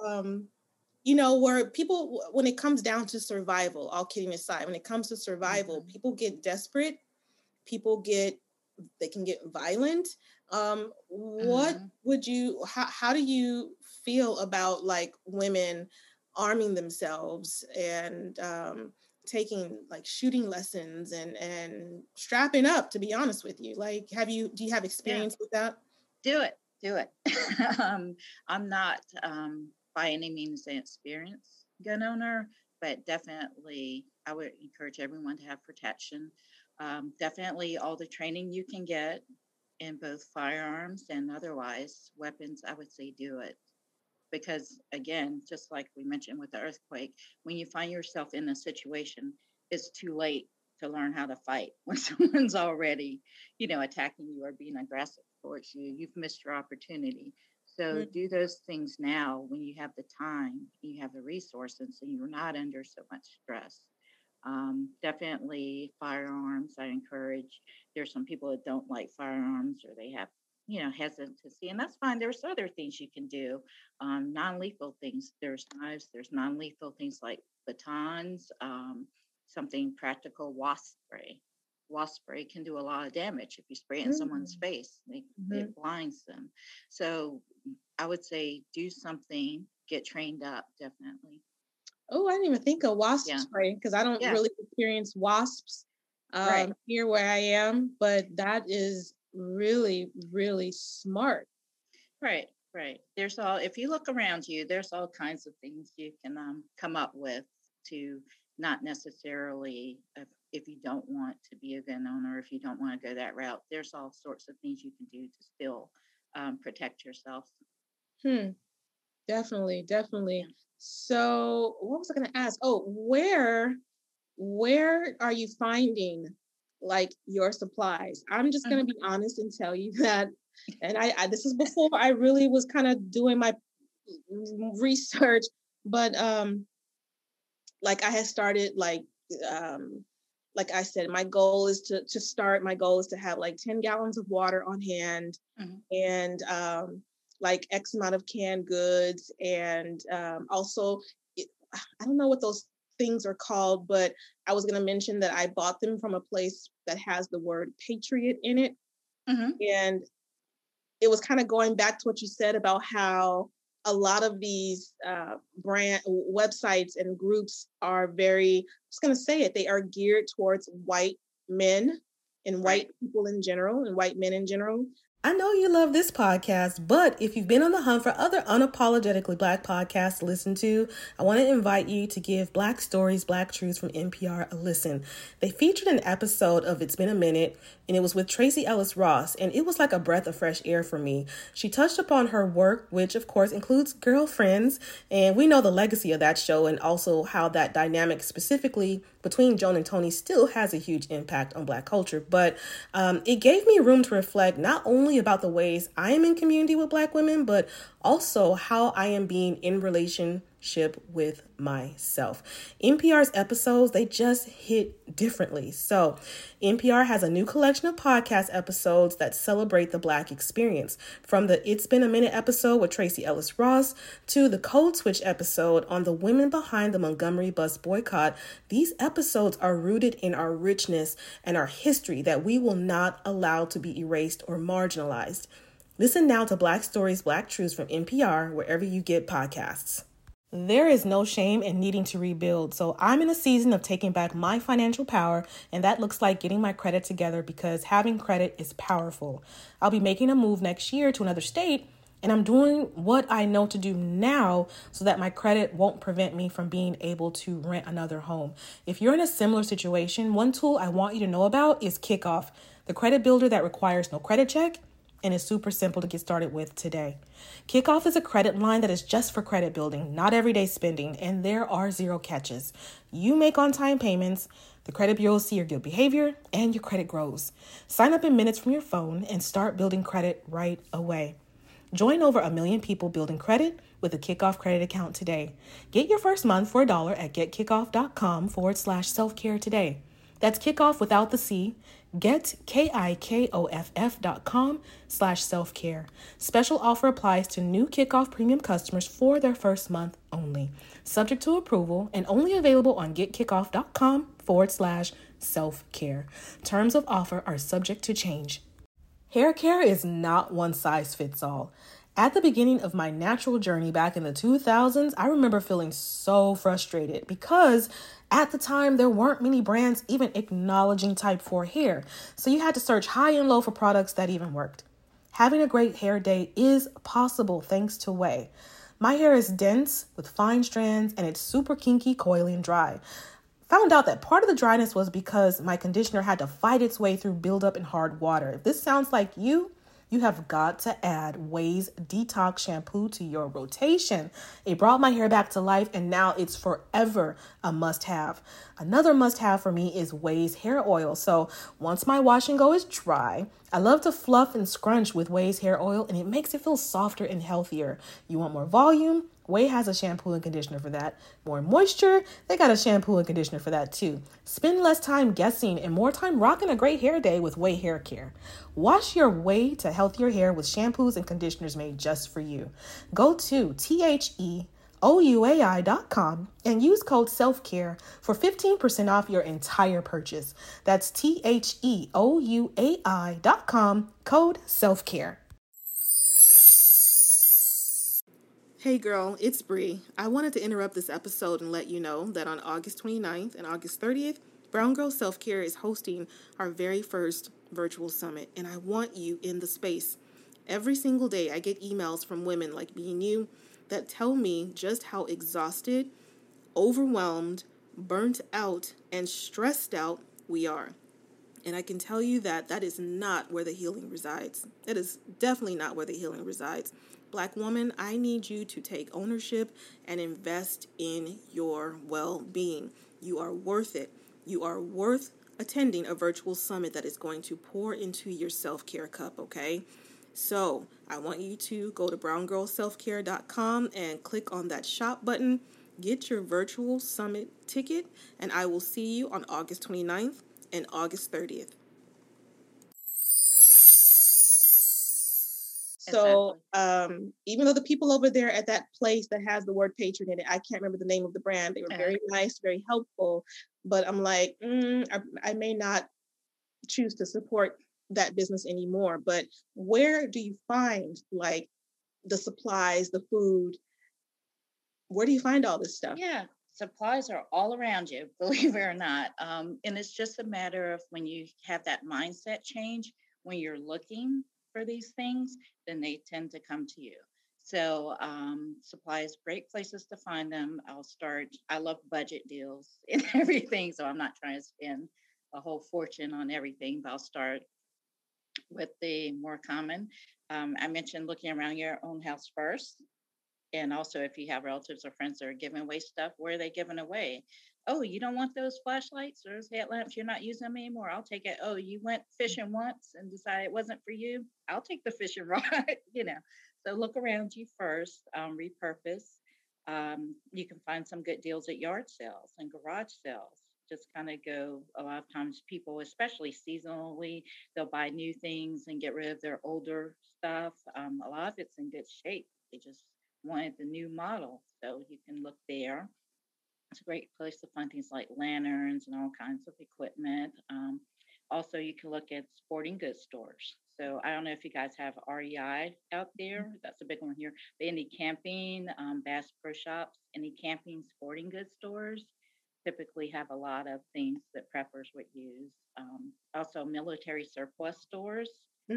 where people, when it comes down to survival, all kidding aside, when it comes to survival, people get desperate, they can get violent. What would how do you feel about like women arming themselves and taking like shooting lessons and strapping up, to be honest with you? Like, do you have experience with that? Do it. I'm not by any means an experienced gun owner, but definitely I would encourage everyone to have protection. Definitely all the training you can get in both firearms and otherwise weapons, I would say do it. Because again, just like we mentioned with the earthquake, when you find yourself in a situation, it's too late to learn how to fight. When someone's already, attacking you or being aggressive towards you, you've missed your opportunity. So do those things now when you have the time, you have the resources, and you're not under so much stress. Definitely firearms, I encourage. There's some people that don't like firearms or they have, hesitancy, and that's fine. There's other things you can do, non-lethal things. There's knives, there's non-lethal things like batons, something practical, wasp spray. Wasp spray can do a lot of damage if you spray it in someone's face. It blinds them. So I would say do something, get trained up, definitely. Oh, I didn't even think of wasp spray because I don't really experience wasps here where I am, but that is really, really smart. Right. If you look around you, there's all kinds of things you can come up with to not necessarily, if you don't want to be a gun owner, if you don't want to go that route, there's all sorts of things you can do to still protect yourself. Definitely. Yeah. So what was I going to ask? Oh, where are you finding like your supplies? I'm just going to be honest and tell you that, and I this is before I really was kind of doing my research, but like I had started like I said, my goal is to have like 10 gallons of water on hand and like X amount of canned goods. And also, I don't know what those things are called, but I was going to mention that I bought them from a place that has the word Patriot in it. And it was kind of going back to what you said about how a lot of these brand websites and groups are very, I was going to say it, they are geared towards white men and white people in general and white men in general. I know you love this podcast, but if you've been on the hunt for other unapologetically Black podcasts to listen to, I want to invite you to give Black Stories, Black Truths from NPR a listen. They featured an episode of It's Been a Minute, and it was with Tracee Ellis Ross, and it was like a breath of fresh air for me. She touched upon her work, which of course includes Girlfriends, and we know the legacy of that show and also how that dynamic specifically between Joan and Tony still has a huge impact on Black culture. But it gave me room to reflect not only about the ways I am in community with Black women, but also how I am being in relationship with myself. NPR's episodes, they just hit differently. So NPR has a new collection of podcast episodes that celebrate the Black experience. From the It's Been a Minute episode with Tracee Ellis Ross to the Code Switch episode on the women behind the Montgomery bus boycott, these episodes are rooted in our richness and our history that we will not allow to be erased or marginalized. Listen now to Black Stories, Black Truths from NPR, wherever you get podcasts. There is no shame in needing to rebuild, so I'm in a season of taking back my financial power, and that looks like getting my credit together because having credit is powerful. I'll be making a move next year to another state, and I'm doing what I know to do now so that my credit won't prevent me from being able to rent another home. If you're in a similar situation, one tool I want you to know about is Kickoff, the credit builder that requires no credit check and is super simple to get started with today. Kickoff is a credit line that is just for credit building, not everyday spending, and there are zero catches. You make on-time payments, the credit bureau will see your good behavior, and your credit grows. Sign up in minutes from your phone and start building credit right away. Join over 1 million people building credit with a Kickoff credit account today. Get your first month for $1 at getkickoff.com/self-care today. That's Kickoff without the C. Get KIKOFF.com/self-care. Special offer applies to new Kickoff premium customers for their first month only. Subject to approval and only available on getkickoff.com/self-care. Terms of offer are subject to change. Hair care is not one size fits all. At the beginning of my natural journey back in the 2000s, I remember feeling so frustrated because at the time there weren't many brands even acknowledging type 4 hair. So you had to search high and low for products that even worked. Having a great hair day is possible thanks to Ouai. My hair is dense with fine strands and it's super kinky, coily, and dry. Found out that part of the dryness was because my conditioner had to fight its way through buildup in hard water. If this sounds like you have got to add Ouai's Detox Shampoo to your rotation. It brought my hair back to life, and now it's forever a must-have. Another must-have for me is Ouai's hair oil. So once my wash and go is dry, I love to fluff and scrunch with Ouai's hair oil, and it makes it feel softer and healthier. You want more volume? Ouai has a shampoo and conditioner for that. More moisture? They got a shampoo and conditioner for that too. Spend less time guessing and more time rocking a great hair day with Ouai Hair Care. Wash your way to healthier hair with shampoos and conditioners made just for you. Go to THEOUAI.com and use code SELFCARE for 15% off your entire purchase. That's THEOUAI.com, code SELFCARE. Hey girl, it's Bree. I wanted to interrupt this episode and let you know that on August 29th and August 30th, Brown Girl Self-Care is hosting our very first virtual summit, and I want you in the space. Every single day, I get emails from women like me and you that tell me just how exhausted, overwhelmed, burnt out, and stressed out we are. And I can tell you that that is not where the healing resides. It is definitely not where the healing resides. Black woman, I need you to take ownership and invest in your well-being. You are worth it. You are worth attending a virtual summit that is going to pour into your self-care cup, okay? So I want you to go to browngirlselfcare.com and click on that shop button. Get your virtual summit ticket, and I will see you on August 29th and August 30th. So even though the people over there at that place that has the word patron in it, I can't remember the name of the brand. They were very nice, very helpful. But I'm like, I may not choose to support that business anymore. But where do you find like the supplies, the food? Where do you find all this stuff? Yeah, supplies are all around you, believe it or not. And it's just a matter of when you have that mindset change, when you're looking for these things, then they tend to come to you. So supplies, great places to find them. I love budget deals and everything. So I'm not trying to spend a whole fortune on everything, but I'll start with the more common. I mentioned looking around your own house first. And also, if you have relatives or friends that are giving away stuff, where are they giving away? Oh, you don't want those flashlights or those headlamps? You're not using them anymore. I'll take it. Oh, you went fishing once and decided it wasn't for you? I'll take the fishing rod, So look around you first, repurpose. You can find some good deals at yard sales and garage sales. Just kind of go, a lot of times people, especially seasonally, they'll buy new things and get rid of their older stuff. A lot of it's in good shape. They just wanted the new model. So you can look there. It's a great place to find things like lanterns and all kinds of equipment. Also, you can look at sporting goods stores. So I don't know if you guys have REI out there. That's a big one here. But any camping, Bass Pro Shops, any camping sporting goods stores typically have a lot of things that preppers would use. Also, military surplus stores.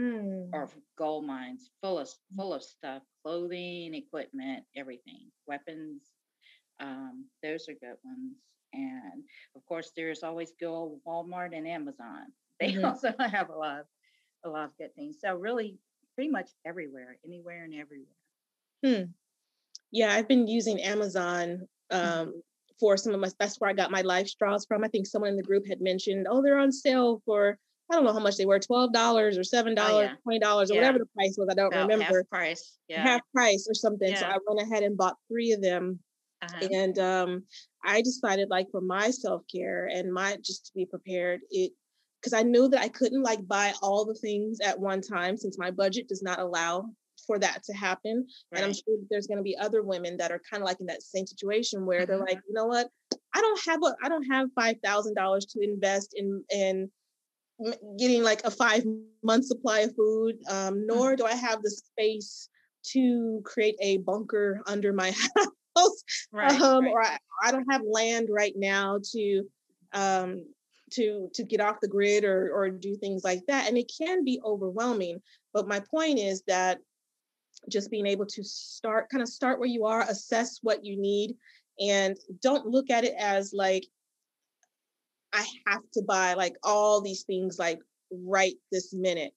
Or gold mines full of stuff, clothing, equipment, everything, weapons. Those are good ones. And of course, there's always go Walmart and Amazon. They also have a lot of good things. So really, pretty much everywhere, anywhere and everywhere. Yeah, I've been using Amazon for some of my. That's where I got my life straws from. I think someone in the group had mentioned, oh, they're on sale for, I don't know how much they were, $12 or $7, $20 or whatever the price was. I don't remember. Half price. Yeah. Half price or something. Yeah. So I went ahead and bought 3 of them. And I decided, like, for my self-care and just to be prepared, because I knew that I couldn't like buy all the things at one time since my budget does not allow for that to happen. Right. And I'm sure there's going to be other women that are kind of like in that same situation where they're like, you know what, I don't have $5,000 to invest in getting like a 5-month supply of food, nor do I have the space to create a bunker under my house, or I don't have land right now to get off the grid or do things like that. And it can be overwhelming. But my point is that just being able to start where you are, assess what you need, and don't look at it as like I have to buy like all these things like right this minute.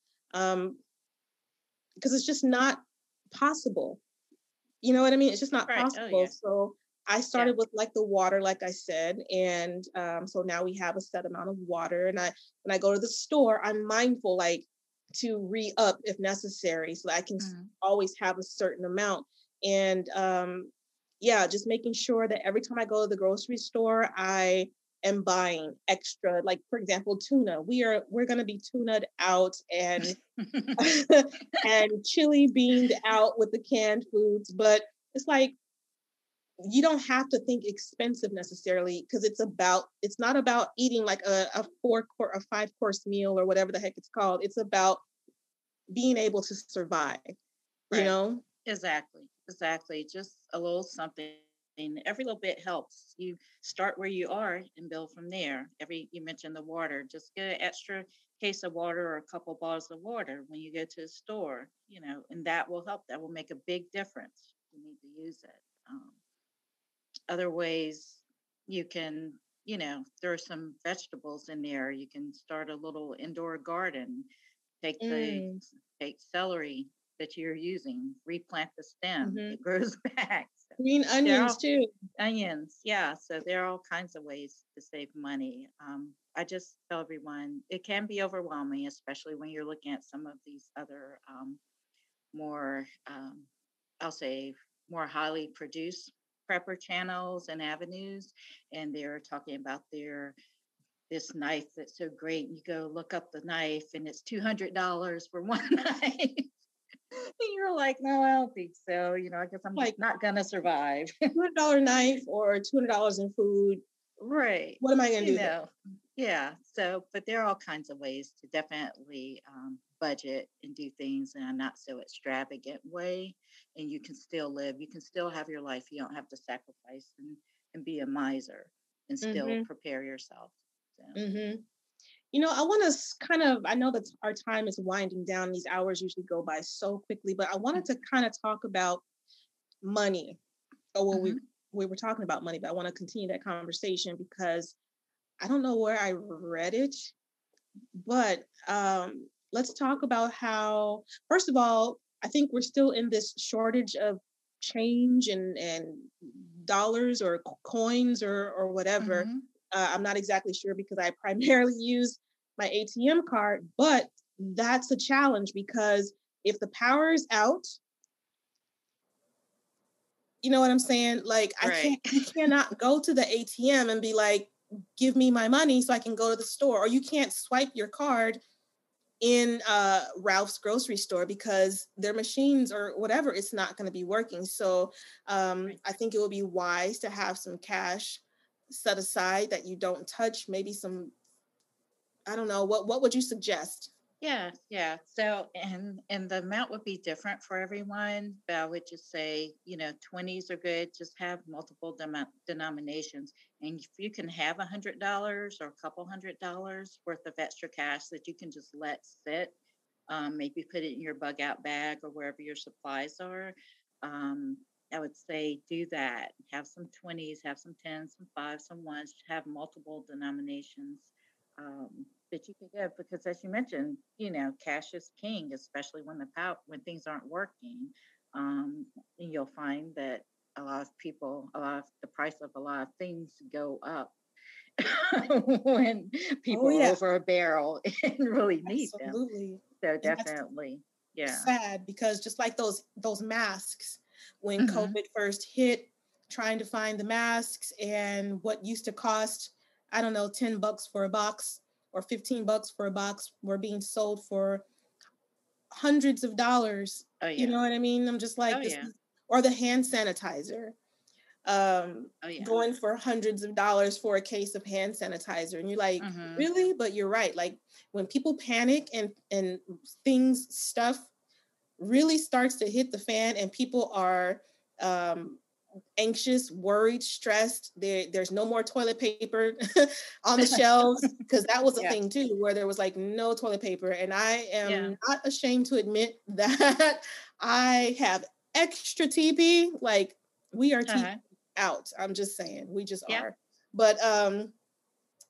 Because it's just not possible. You know what I mean? It's just not Right. Oh possible. yeah. So I Yeah. started with like the water, like I said, and so now we have a set amount of water. And when I go to the store, I'm mindful like to re-up if necessary, so that I can Mhm. always have a certain amount. And yeah, just making sure that every time I go to the grocery store, I am buying extra. Like for example, tuna. We're gonna be tuna'd out and and chili beaned out with the canned foods, but it's like you don't have to think expensive necessarily because it's not about eating like a 5 course meal or whatever the heck it's called. It's about being able to survive, you Right. know? Exactly. Exactly. Just a little something. Every little bit helps. You start where you are and build from there. You mentioned the water. Just get an extra case of water or a couple bottles of water when you go to the store, and that will help. That will make a big difference. You need to use it. Other ways you can, throw some vegetables in there. You can start a little indoor garden. Take the Mm, take celery that you're using, replant the stem, hmm. it grows back. So Green there onions are too. onions, yeah. So there are all kinds of ways to save money. I just tell everyone it can be overwhelming, especially when you're looking at some of these other more, I'll say, more highly produced prepper channels and avenues, and they're talking about this knife that's so great. You go look up the knife, and it's $200 for one knife. And you're like, no, I don't think so. I guess I'm just Like not gonna survive. $200 knife or $200 in food. Right. What am I gonna You do then? know, yeah. So, but there are all kinds of ways to definitely budget and do things in a not so extravagant way. And you can still live, you can still have your life. You don't have to sacrifice and be a miser and still Mm-hmm. prepare yourself. So, Mm-hmm. I want to I know that our time is winding down. These hours usually go by so quickly, but I wanted to kind of talk about money. Oh, well, we mhm. we were talking about money, but I want to continue that conversation because I don't know where I read it, but let's talk about how, first of all, I think we're still in this shortage of change and dollars or coins or whatever. Mhm. I'm not exactly sure because I primarily use my ATM card, but that's a challenge because if the power is out, you know what I'm saying? Like Right. you cannot go to the ATM and be like, give me my money so I can go to the store. Or you can't swipe your card in Ralph's grocery store because their machines or whatever, it's not going to be working. So Right. I think it would be wise to have some cash set aside that you don't touch. Maybe some, I don't know, what would you suggest? Yeah, yeah. So, and the amount would be different for everyone, but I would just say, 20s are good. Just have multiple denominations, and if you can have $100 or a couple $100 worth of extra cash that you can just let sit, maybe put it in your bug out bag or wherever your supplies are. Um, I would say do that. Have some 20s, have some 10s, some fives, some ones. Have multiple denominations. That you could give because as you mentioned, cash is king, especially when things aren't working. And you'll find that a lot of the price of a lot of things go up when Oh people are yeah, over a barrel and really need them. absolutely. So And that's definitely, yeah. sad because just like those masks when Hmm. COVID first hit, trying to find the masks and what used to cost, I don't know, $10 for a box or $15 for a box were being sold for hundreds of dollars. Oh You yeah. know what I mean? I'm just Oh like this yeah. is, or the hand sanitizer. Oh yeah. Going for hundreds of dollars for a case of hand sanitizer. And you're like, Hmm. really? But you're right. Like when people panic and stuff really starts to hit the fan and people are um, anxious, worried, stressed. There's no more toilet paper on the shelves because that was a Yeah. thing too, where there was like no toilet paper. And I Yeah. am not ashamed to admit that I have extra TP. Like we are TP Uh-huh. out. I'm just saying, we just Yeah. are. But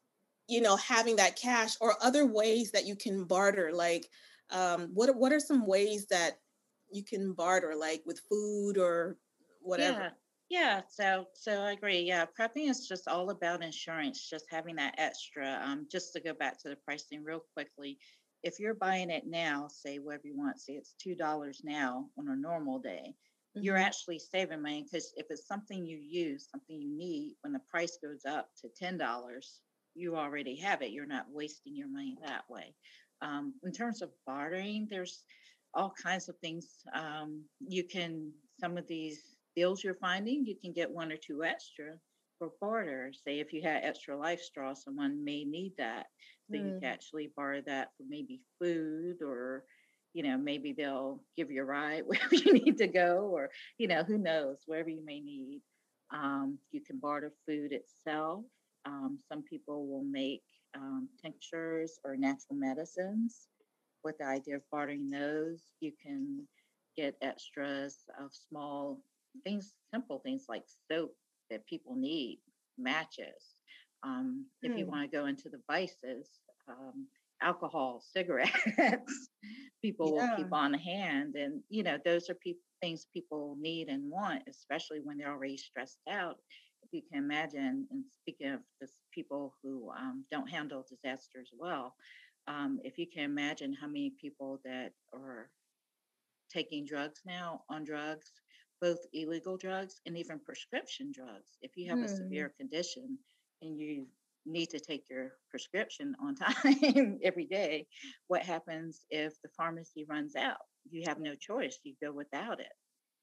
having that cash, or other ways that you can barter. Like, what are some ways that you can barter, like with food or whatever? Yeah. Yeah. So I agree. Yeah. Prepping is just all about insurance, just having that extra. Just to go back to the pricing real quickly. If you're buying it now, say whatever you want, say it's $2 now on a normal day, you're Mhm. actually saving money, because if it's something you use, something you need, when the price goes up to $10, you already have it. You're not wasting your money that way. In terms of bartering, there's all kinds of things. You can, some of these deals you're finding, you can get one or two extra for barter. Say if you had extra life straw, someone may need that. So you can Mm. actually borrow that for maybe food, or, maybe they'll give you a ride wherever you need to go, or, who knows, wherever you may need. You can barter food itself. Some people will make tinctures or natural medicines. With the idea of bartering those, you can get extras of small things, simple things like soap that people need, matches. If you Mm. want to go into the vices, alcohol, cigarettes, people will Yeah. keep on hand. And, those are things people need and want, especially when they're already stressed out. If you can imagine, and speaking of this, people who don't handle disasters well, if you can imagine how many people that are taking drugs now, on drugs, both illegal drugs and even prescription drugs. If you have a Mm. severe condition and you need to take your prescription on time every day, what happens if the pharmacy runs out? You have no choice. You go without it.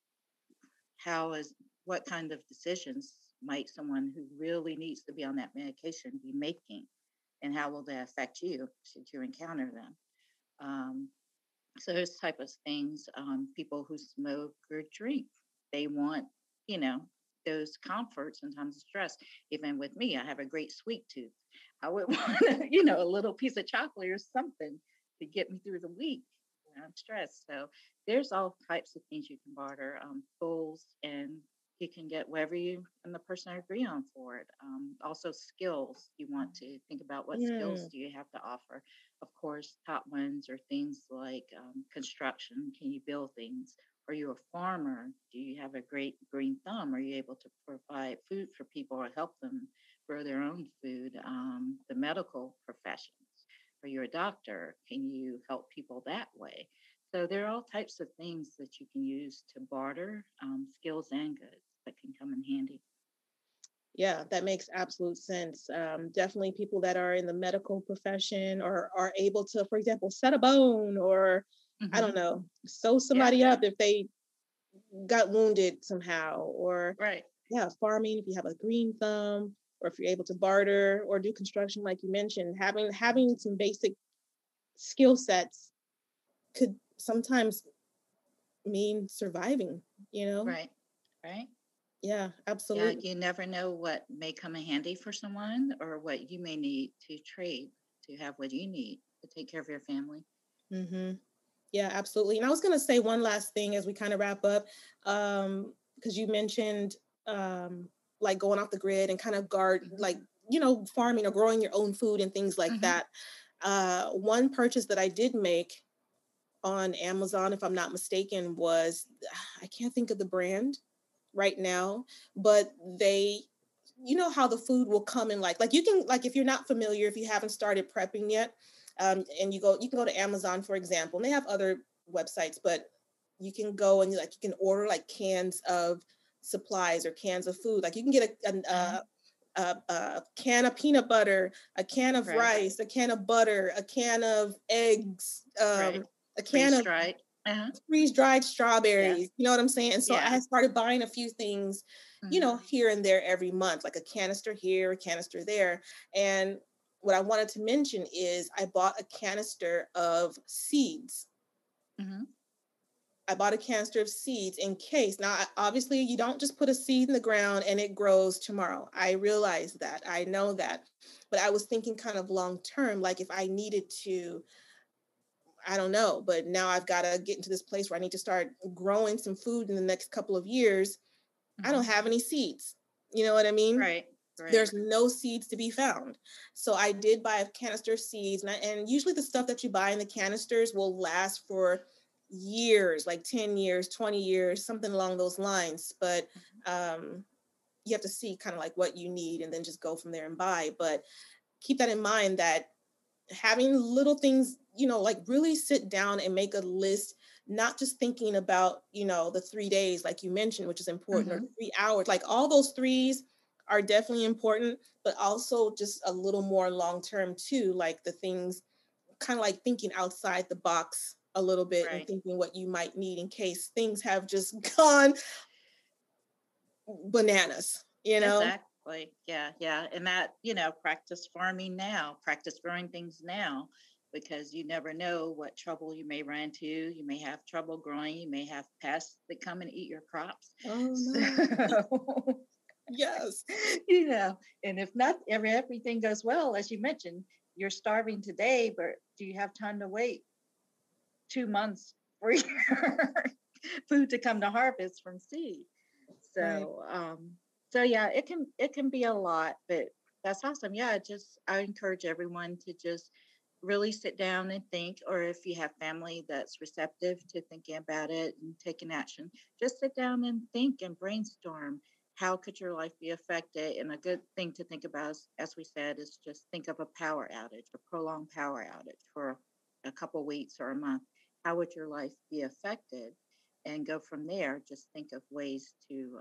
What kind of decisions might someone who really needs to be on that medication be making? And how will that affect you should you encounter them? Um, so those type of things, people who smoke or drink, they want, you know, those comforts in times of stress. Even with me, I have a great sweet tooth. I would want, a little piece of chocolate or something to get me through the week when I'm stressed. So there's all types of things you can barter, tools, and you can get whatever you and the person agree on for it. Also skills. You want to think about what skills Mm. do you have to offer. Of course, top ones are things like construction. Can you build things? Are you a farmer? Do you have a great green thumb? Are you able to provide food for people or help them grow their own food? The medical professions. Are you a doctor? Can you help people that way? So there are all types of things that you can use to barter, skills and goods that can come in handy. Yeah, that makes absolute sense. Definitely people that are in the medical profession or are able to, for example, set a bone or I don't Hmm. know, sew Yeah, somebody up if they got wounded somehow, or right. yeah, farming if you have a green thumb, or if you're able to barter or do construction like you mentioned, having some basic skill sets could sometimes mean surviving, you know? Right. Right. Yeah, Yeah, absolutely. you never know what may come in handy for someone or what you may need to trade to have what you need to take care of your family. Hmm. Yeah, absolutely. And I was going to say one last thing as we kind of wrap up, because you mentioned like going off the grid and kind of Hmm. like, farming or growing your own food and things like Hmm. that. One purchase that I did make on Amazon, if I'm not mistaken, was I can't think of the brand right now, but they, you know how the food will come in like you can, like if you're not familiar, if you haven't started prepping yet, and you can go to Amazon, for example, and they have other websites, but you can go and you can order like cans of supplies or cans of food. Like you can get Uh-huh. a can of peanut butter, a can of Right. rice, a can of butter, a can of eggs, Right. a can Freeze of dried. Uh-huh. freeze dried Yes. strawberries. You know what I'm saying? And so I Yeah. had started buying a few things, Hmm. here and there every month, like a canister here, a canister there. And what I wanted to mention is I bought a canister of seeds. Hmm. I bought a canister of seeds in case. Now, obviously, you don't just put a seed in the ground and it grows tomorrow. I realize that. I know that. But I was thinking kind of long term, like if I needed to, I don't know, but now I've got to get into this place where I need to start growing some food in the next couple of years. I don't Hmm. have any seeds. You know what I mean? Right. Right. There's no seeds to be found. So I did buy a canister of seeds, and usually the stuff that you buy in the canisters will last for years, like 10 years, 20 years, something along those lines. But you have to see kind of like what you need and then just go from there and buy. But keep that in mind, that having little things, like really sit down and make a list, not just thinking about, the 3 days, like you mentioned, which is important, or 3 hours, like all those threes are definitely important, but also just a little more long-term too, like the things, kind of like thinking outside the box a little bit and thinking what you might need in case things have just gone bananas, Exactly. Yeah. And that, practice farming now, practice growing things now, because you never know what trouble you may run into. You may have trouble growing. You may have pests that come and eat your crops. Oh, no. So, yes. And if not, everything goes well, as you mentioned, you're starving today, but do you have time to wait 2 months for your food to come to harvest from seed? So, so yeah, it can be a lot, but that's awesome. Yeah, I encourage everyone to just really sit down and think, or if you have family that's receptive to thinking about it and taking action, just sit down and think and brainstorm. How could your life be affected? And a good thing to think about, as we said, is just think of a power outage, a prolonged power outage for a couple weeks or a month. How would your life be affected? And go from there. Just think of ways to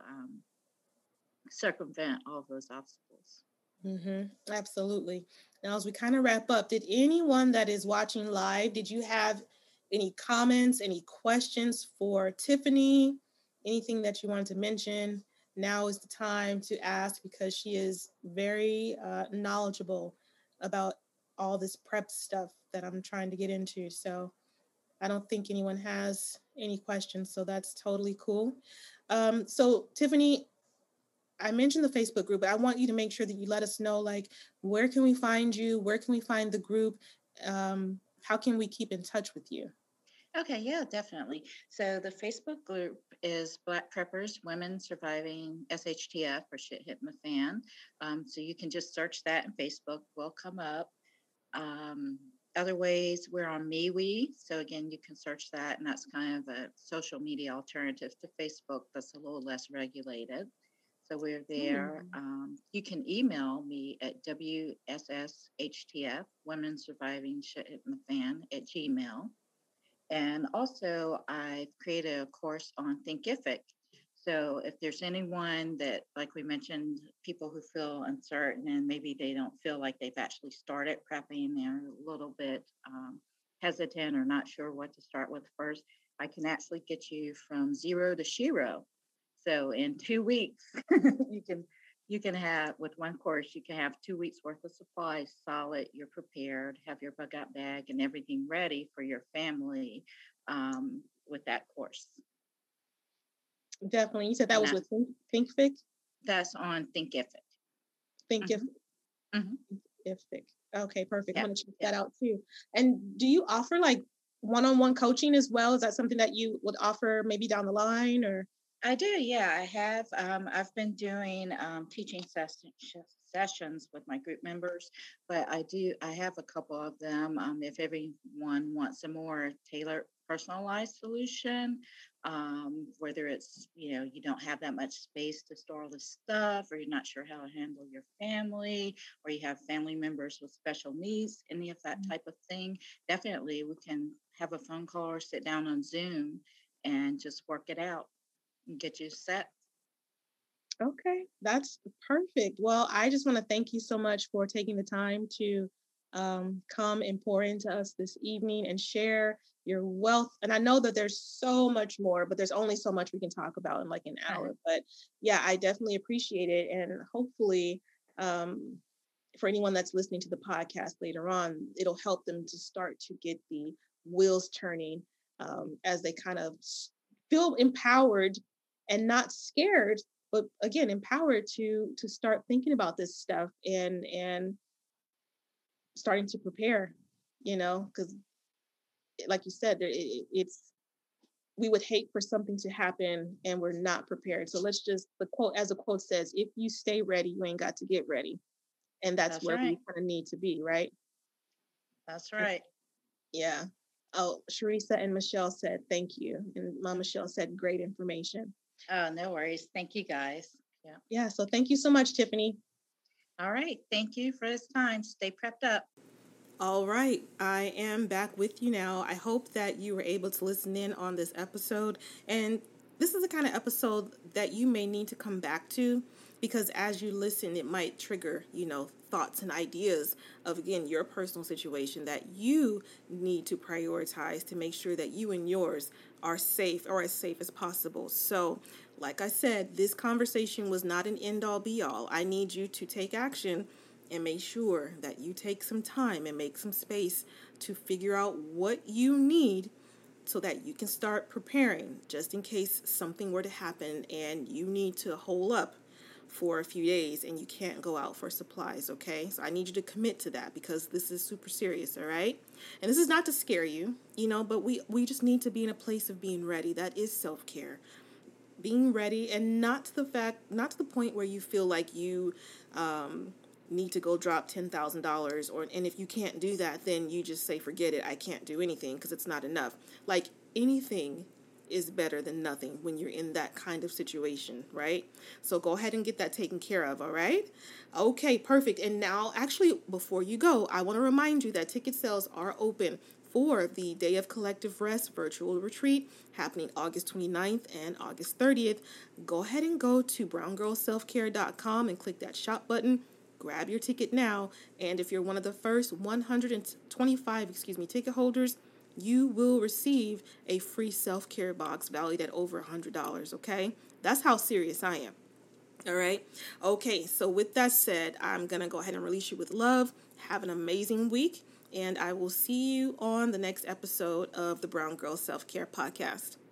circumvent all those obstacles. Absolutely. Now, as we kind of wrap up, did anyone that is watching live, did you have any comments, any questions for Tiffany? Anything that you wanted to mention? Now is the time to ask, because she is very knowledgeable about all this prep stuff that I'm trying to get into. So I don't think anyone has any questions. So that's totally cool. So Tiffany, I mentioned the Facebook group, but I want you to make sure that you let us know, like, where can we find you? Where can we find the group? How can we keep in touch with you? Okay, yeah, definitely. So the Facebook group is Black Preppers Women Surviving SHTF, or Shit Hitting the Fan. So you can just search that in Facebook. Will come up. Other ways, we're on MeWe. So again, you can search that, and that's kind of a social media alternative to Facebook that's a little less regulated. So we're there. You can email me at WSSHTF, Women Surviving Shit Hitting the Fan, at Gmail. And also, I've created a course on Thinkific. So if there's anyone that, like we mentioned, people who feel uncertain and maybe they don't feel like they've actually started prepping, they're a little bit hesitant or not sure what to start with first, I can actually get you from zero to shiro. So in 2 weeks, you can have, with one course, you can have 2 weeks worth of supplies solid. You're prepared, have your bug out bag and everything ready for your family with that course. Definitely. You said that was with Thinkific? That's on Thinkific. Thinkific. Thinkific. Okay, perfect. I'm going to check that out too. And do you offer like one-on-one coaching as well? Is that something that you would offer maybe down the line, or? I do, yeah. I have. I've been doing teaching sessions with my group members, but I have a couple of them. If everyone wants a more tailored, personalized solution, whether it's, you don't have that much space to store all this stuff, or you're not sure how to handle your family, or you have family members with special needs, any of that type of thing, definitely we can have a phone call or sit down on Zoom and just work it out. Get you set. Okay, that's perfect. Well, I just want to thank you so much for taking the time to come and pour into us this evening and share your wealth. And I know that there's so much more, but there's only so much we can talk about in like an hour. But yeah, I definitely appreciate it. And hopefully, for anyone that's listening to the podcast later on, it'll help them to start to get the wheels turning as they kind of feel empowered and not scared, but again, empowered to start thinking about this stuff and starting to prepare, because like you said, it's we would hate for something to happen and we're not prepared. So let's just, the quote, as the quote says, if you stay ready, you ain't got to get ready. And that's where we kind of need to be, right? That's right. Yeah. Oh, Sharisa and Michelle said, thank you. And Mama Michelle said, great information. Oh, no worries. Thank you, guys. Yeah. Yeah. So thank you so much, Tiffany. All right. Thank you for this time. Stay prepped up. All right, I am back with you now. I hope that you were able to listen in on this episode. And this is the kind of episode that you may need to come back to, because as you listen, it might trigger, thoughts and ideas of, again, your personal situation that you need to prioritize to make sure that you and yours are safe, or as safe as possible. So, like I said, this conversation was not an end-all be-all. I need you to take action and make sure that you take some time and make some space to figure out what you need so that you can start preparing just in case something were to happen and you need to hole up for a few days and you can't go out for supplies, okay? So I need you to commit to that because this is super serious, all right? And this is not to scare you, but we just need to be in a place of being ready. That is self-care. Being ready, and not to the point where you feel like you need to go drop $10,000, and if you can't do that, then you just say, forget it, I can't do anything because it's not enough. Like, anything is better than nothing when you're in that kind of situation, right? So go ahead and get that taken care of, all right? Okay, perfect. And now, actually, before you go, I want to remind you that ticket sales are open for the Day of Collective Rest virtual retreat happening August 29th and August 30th. Go ahead and go to browngirlselfcare.com and click that shop button. Grab your ticket now, and if you're one of the first 125 ticket holders, you will receive a free self-care box valued at over $100, okay? That's how serious I am. All right? Okay, so with that said, I'm going to go ahead and release you with love. Have an amazing week, and I will see you on the next episode of the Brown Girl Self-Care Podcast.